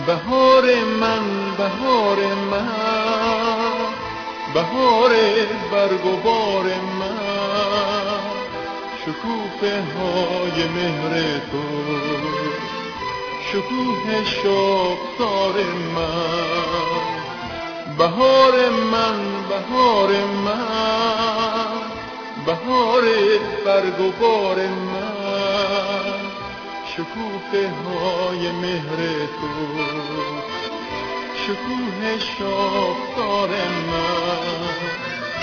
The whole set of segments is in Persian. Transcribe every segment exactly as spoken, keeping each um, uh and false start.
بهار من بهار من بهار برگ و بار من شکوفه های مهر تو شکوه شاخسار من بهار من بهار من بهار برگ و بار من شکوفه های مهر تو شکوه شاخسار من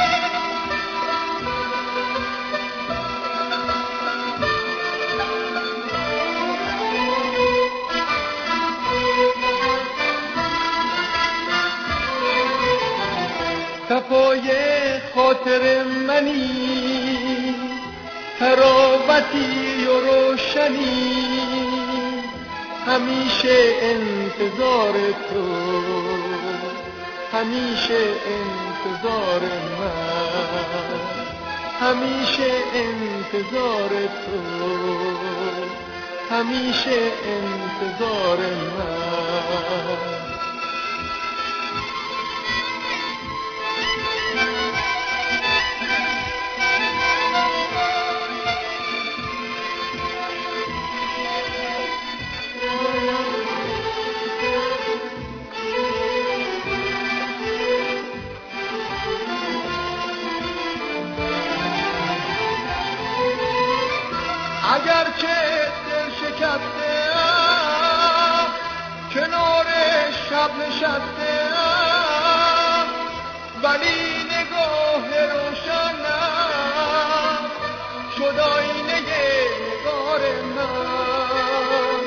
صفای خاطر منی تراوتی و روشنی همیشه انتظار تو همیشه انتظار من همیشه انتظار تو همیشه انتظار من اگر که دل شکسته ام کنار شب نشسته ام ولی نگاه روشنم شد آینه نگار من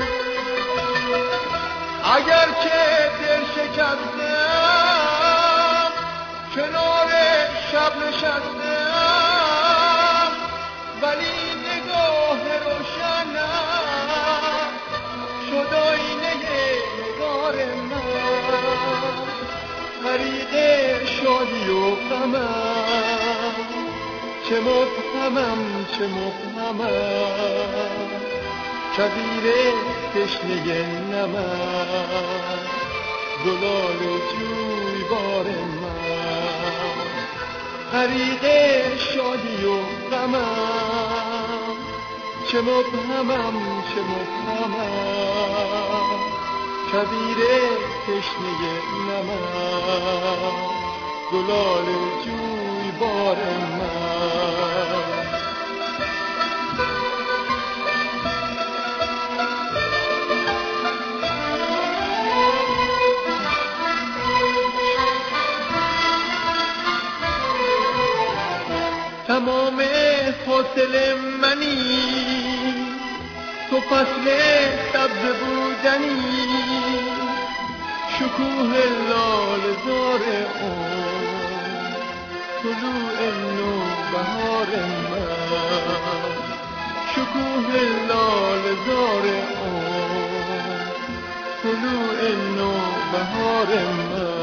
اگر که دل شکسته ام کنار شب نشسته ام ولی شد آینه نگار من غریق شادی و غمم چه مبهمم چه مبهمم کویر تشنه نمم زلال جویبار من غریق شادی و غمم چه مبهمم چه مبهمم کویر تشنه نمم زلال جویبار من تمام حاصل منی تو فصل سبز بودنی شکوه لال زار اون طلوع نو بهار من شکوه لال زار اون طلوع نو بهار من